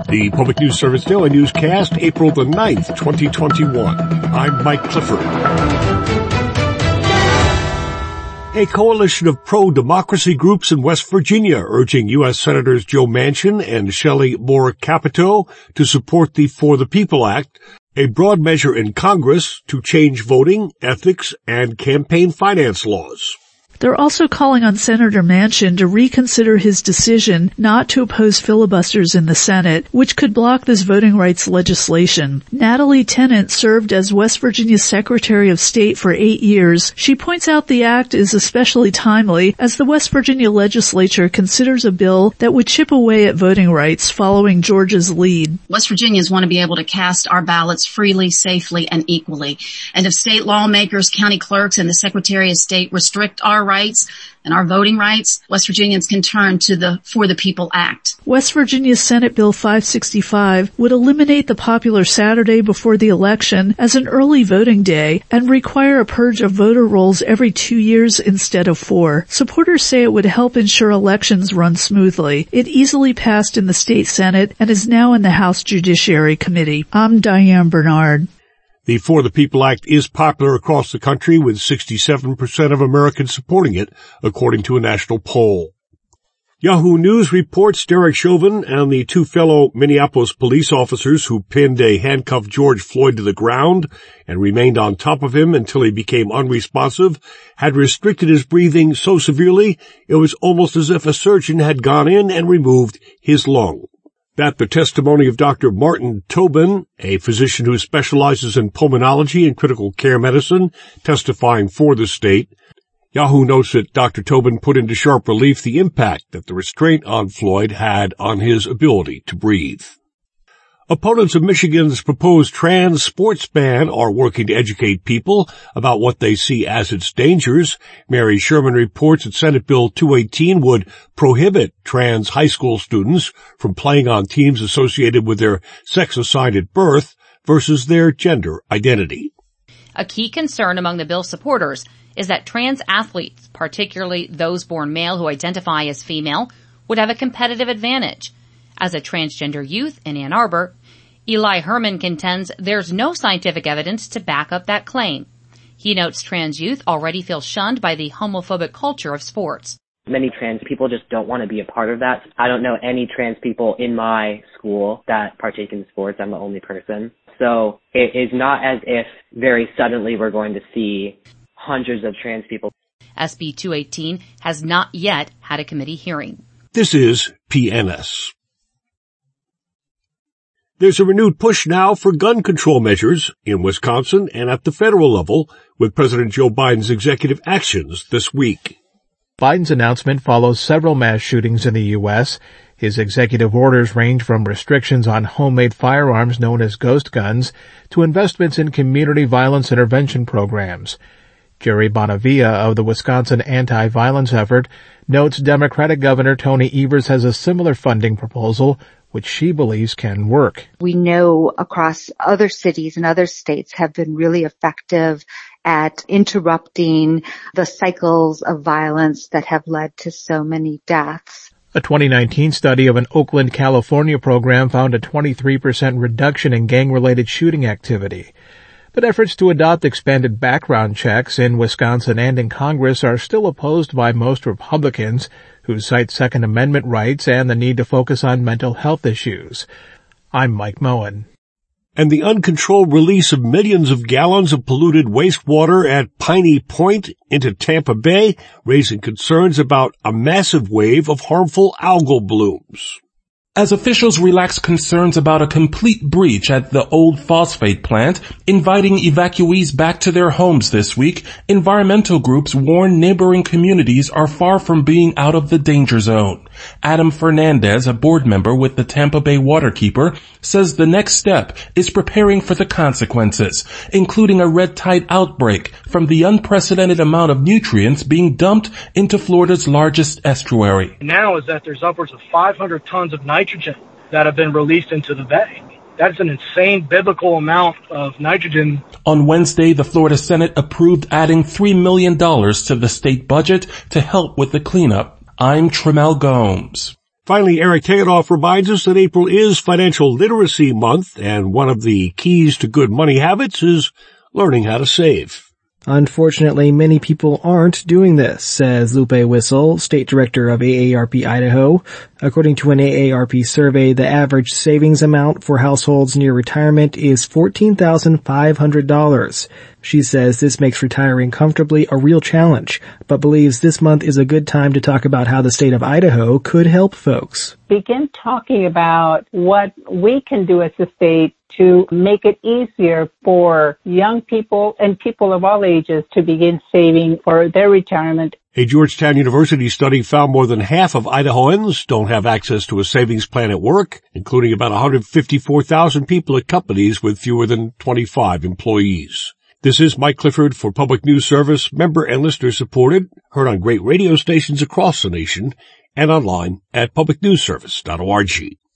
The Public News Service Daily Newscast, April the 9th, 2021. I'm Mike Clifford. A coalition of pro-democracy groups in West Virginia urging U.S. Senators Joe Manchin and Shelley Moore Capito to support the For the People Act, a broad measure in Congress to change voting, ethics, and campaign finance laws. They're also calling on Senator Manchin to reconsider his decision not to oppose filibusters in the Senate, which could block this voting rights legislation. Natalie Tennant served as West Virginia's Secretary of State for 8 years. She points out the act is especially timely as the West Virginia legislature considers a bill that would chip away at voting rights following Georgia's lead. West Virginians want to be able to cast our ballots freely, safely, and equally. And if state lawmakers, county clerks, and the Secretary of State restrict our rights and our voting rights, West Virginians can turn to the For the People Act. West Virginia's Senate Bill 565 would eliminate the popular Saturday before the election as an early voting day and require a purge of voter rolls every 2 years instead of 4. Supporters say it would help ensure elections run smoothly. It easily passed in the state Senate and is now in the House Judiciary Committee. I'm Diane Bernard. The For the People Act is popular across the country, with 67% of Americans supporting it, according to a national poll. Yahoo News reports Derek Chauvin and the 2 fellow Minneapolis police officers who pinned a handcuffed George Floyd to the ground and remained on top of him until he became unresponsive had restricted his breathing so severely it was almost as if a surgeon had gone in and removed his lung. That the testimony of Dr. Martin Tobin, a physician who specializes in pulmonology and critical care medicine, testifying for the state. Yahoo notes that Dr. Tobin put into sharp relief the impact that the restraint on Floyd had on his ability to breathe. Opponents of Michigan's proposed trans sports ban are working to educate people about what they see as its dangers. Mary Sherman reports that Senate Bill 218 would prohibit trans high school students from playing on teams associated with their sex assigned at birth versus their gender identity. A key concern among the bill supporters is that trans athletes, particularly those born male who identify as female, would have a competitive advantage. As a transgender youth in Ann Arbor, Eli Herman contends there's no scientific evidence to back up that claim. He notes trans youth already feel shunned by the homophobic culture of sports. Many trans people just don't want to be a part of that. I don't know any trans people in my school that partake in sports. I'm the only person. So it is not as if very suddenly we're going to see hundreds of trans people. SB 218 has not yet had a committee hearing. This is PNS. There's a renewed push now for gun control measures in Wisconsin and at the federal level, with President Joe Biden's executive actions this week. Biden's announcement follows several mass shootings in the U.S. His executive orders range from restrictions on homemade firearms known as ghost guns to investments in community violence intervention programs. Jerry Bonavia of the Wisconsin Anti-Violence Effort notes Democratic Governor Tony Evers has a similar funding proposal, which she believes can work. We know across other cities and other states have been really effective at interrupting the cycles of violence that have led to so many deaths. A 2019 study of an Oakland, California program found a 23% reduction in gang-related shooting activity. But efforts to adopt expanded background checks in Wisconsin and in Congress are still opposed by most Republicans, who cite Second Amendment rights and the need to focus on mental health issues. I'm Mike Moen. And the uncontrolled release of millions of gallons of polluted wastewater at Piney Point into Tampa Bay, raising concerns about a massive wave of harmful algal blooms. As officials relax concerns about a complete breach at the old phosphate plant, inviting evacuees back to their homes this week, environmental groups warn neighboring communities are far from being out of the danger zone. Adam Fernandez, a board member with the Tampa Bay Waterkeeper, says the next step is preparing for the consequences, including a red tide outbreak from the unprecedented amount of nutrients being dumped into Florida's largest estuary. Now is that there's upwards of 500 tons of nitrogen that have been released into the bay. That's an insane biblical amount of nitrogen. On Wednesday, the Florida Senate approved adding $3 million to the state budget to help with the cleanup. I'm Tremel Gomes. Finally, Eric Tegeroff reminds us that April is Financial Literacy Month, and one of the keys to good money habits is learning how to save. Unfortunately, many people aren't doing this, says Lupe Wissel, State Director of AARP Idaho. According to an AARP survey, the average savings amount for households near retirement is $14,500. She says this makes retiring comfortably a real challenge, but believes this month is a good time to talk about how the state of Idaho could help folks. Begin talking about what we can do as a state to make it easier for young people and people of all ages to begin saving for their retirement. A Georgetown University study found more than half of Idahoans don't have access to a savings plan at work, including about 154,000 people at companies with fewer than 25 employees. This is Mike Clifford for Public News Service, member and listener supported, heard on great radio stations across the nation, and online at publicnewsservice.org.